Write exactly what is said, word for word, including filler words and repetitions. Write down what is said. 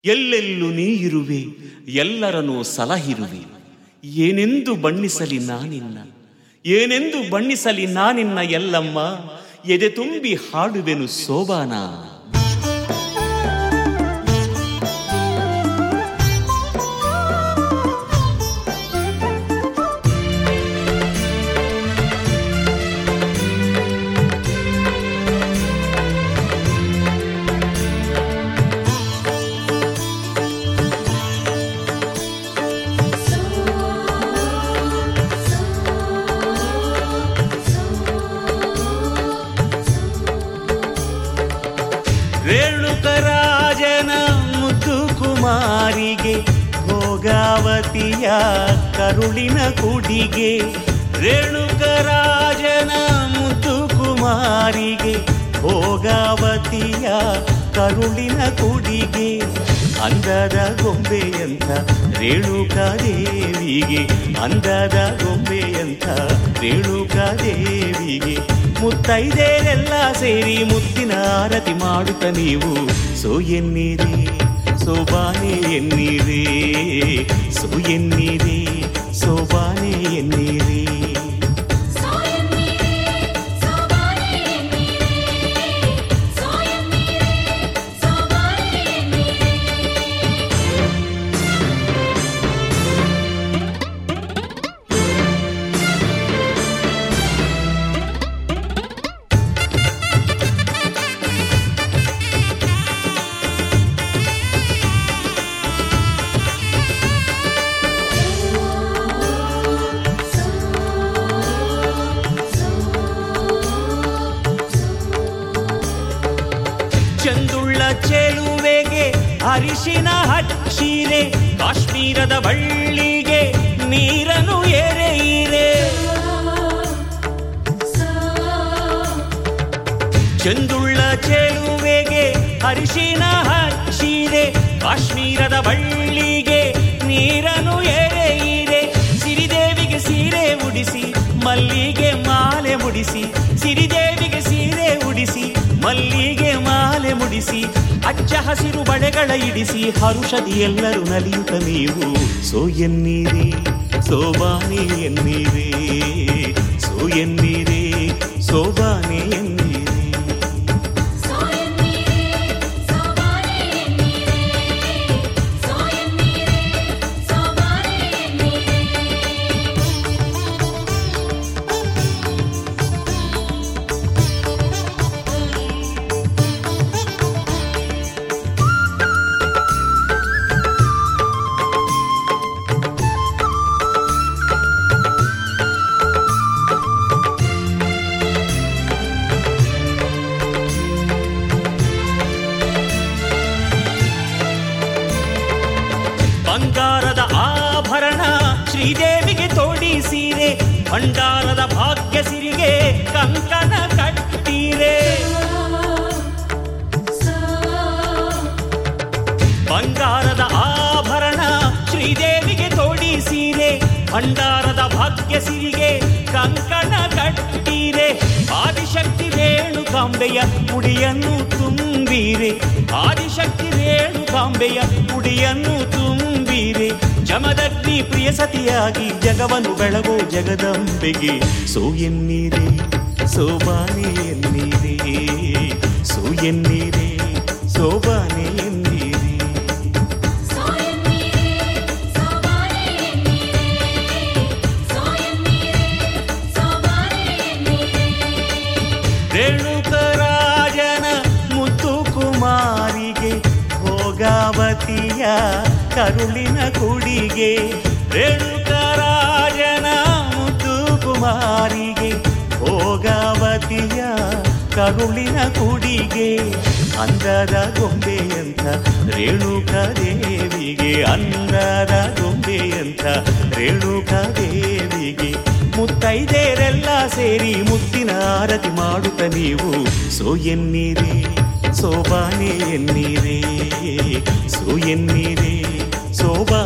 ಎಲ್ಲೆಲ್ಲೂ ನೀ ಇರುವೆ, ಎಲ್ಲರನ್ನೂ ಸಲಹಿರುವೆ. ಏನೆಂದು ಬಣ್ಣಿಸಲಿ ನಾನಿನ್ನ, ಏನೆಂದು ಬಣ್ಣಿಸಲಿ ನಾನಿನ್ನ ಎಲ್ಲಮ್ಮ. ಎದೆ ತುಂಬಿ ಹಾಡುವೆನು ಸೋಬಾನ. ರೇಣುಕರಾಜನ ಮುದ್ದು ಕುಮಾರಿಗೆ ಭೋಗಾವತಿಯ ಕರುಳಿನ ಕುಡಿಗೆ. ರೇಣುಕರಾಜನ ಮುದ್ದು ಕುಮಾರಿಗೆ ಭೋಗಾವತಿಯ ಕರುಳಿನ ಕುಡಿಗೆ. ಅಂದದ ಗೊಂಬೆಯಂಥ ರೇಣುಕಾದೇವಿಗೆ, ಅಂದದ ಗೊಂಬೆಯಂಥ ರೇಣುಕಾದೇವಿಗೆ ಮುತ್ತೈದೆರೆಲ್ಲ ಸೇರಿ ಮುತ್ತಿನ ಆರತಿ ಮಾಡುತ್ತ ನೀವು ಸೋ ಎನ್ನಿರಿ, ಸೋಬಾನೆ ಎನ್ನಿರಿ, ಸೋ ಎನ್ನಿರಿ, ಸೋಬಾನೆ ಎನ್ನಿರಿ. ಚಂದುಳ್ಳ ಚೆಲುವೆಗೆ ಅರಿಶಿನ ಹಚ್ಚಿರೆ, ಕಾಶ್ಮೀರದ ಬಳ್ಳಿಗೆ ನೀರನ್ನು ಎರೆಯಿರೆ. ಚಂದುಳ್ಳ ಚೆಲುವೆಗೆ ಅರಿಶಿನ ಹಚ್ಚಿರೆ, ಕಾಶ್ಮೀರದ ಬಳ್ಳಿಗೆ ನೀರನ್ನು ಎರೆಯಿರೆ. ಸಿರಿದೇವಿಗೆ ಸೀರೆ ಉಡಿಸಿ ಮಲ್ಲಿಗೆ ಮಾಲೆ ಮುಡಿಸಿ, ಸಿರಿದೇವಿಗೆ ಸೀರೆ ಉಡಿಸಿ ಮಲ್ಲಿಗೆ ಮಾಲೆ ಮುಡಿಸಿ, ಅಚ್ಚ ಹಸಿರು ಬಳೆಗಳ ಇಡಿಸಿ ಹರುಷದಿ ಎಲ್ಲರೂ ನಲಿಯುತ್ತ ನೀವು ಸೋ ಎನ್ನಿರಿ, ಸೋಬಾನೆ ಎನ್ನಿರಿ, ಸೋ ಎನ್ನಿರಿ, ಸೋಬಾನೆ ಎನ್ನಿರಿ. ಬಂಗಾರದ ಆಭರಣ ಶ್ರೀದೇವಿಗೆ ತೋಡಿಸಿರೆ, ಭಂಡಾರದ ಭಾಗ್ಯ ಸಿರಿಗೆ ಕಂಕಣ ಕಟ್ಟಿರೆ. ಬಂಗಾರದ ಆಭರಣ ಶ್ರೀದೇವಿಗೆ ತೋಡಿಸಿರೆ, ಭಂಡಾರದ ಭಾಗ್ಯ ಸಿರಿಗೆ ಕಂಕಣ ಕಟ್ಟಿರೆ. ಆದಿಶಕ್ತಿ ರೇಣುಕಾಂಬೆಯ ಮುಡಿಯನ್ನು ತುಂಬಿರೆ, ಆದಿಶಕ್ತಿ ರೇಣುಕಾಂಬೆಯ ಮುಡಿಯನ್ನು ತುಂಬಿರೆ. ಜಮದಗ್ನಿ ಪ್ರಿಯ ಸತಿಯಾಗಿ ಜಗವನ್ನು ಬೆಳಗೋ ಜಗದಂಬೆಗೆ ಸೋ ಎನ್ನಿರೆ, ಸೋಬಾನೆ ಎನ್ನಿರೆ, ಸೋ ಎನ್ನಿರೆ, ಸೋಬಾನೆ ಎನ್ನಿರೆ. ರೇಣುಕರಾಜನ ಮುದ್ದು ಕುಮಾರಿಗೆ ಭೋಗಾವತಿಯ ಕರುಳಿನ ಕುಡಿಗೆ. ರೇಣುಕರಾಜನ ಮುದ್ದು ಕುಮಾರಿಗೆ ಭೋಗಾವತಿಯ ಕರುಳಿನ ಕುಡಿಗೆ. ಅಂದದ ಗೊಂಬೆಯಂಥ ರೇಣುಕಾದೇವಿಗೆ, ಅಂದದ ಗೊಂಬೆಯಂಥ ರೇಣುಕಾದೇವಿಗೆ ಮುತ್ತೈದೆರೆಲ್ಲ ಸೇರಿ ಮುತ್ತಿನ ಆರತಿ ಮಾಡುತ್ತ ನೀವು ಸೋ ಎನ್ನಿರಿ, ಸೋಬಾನೆ ಎನ್ನಿರಿ, ಸೋ ಎನ್ನಿರಿ, ಸೋಬಾ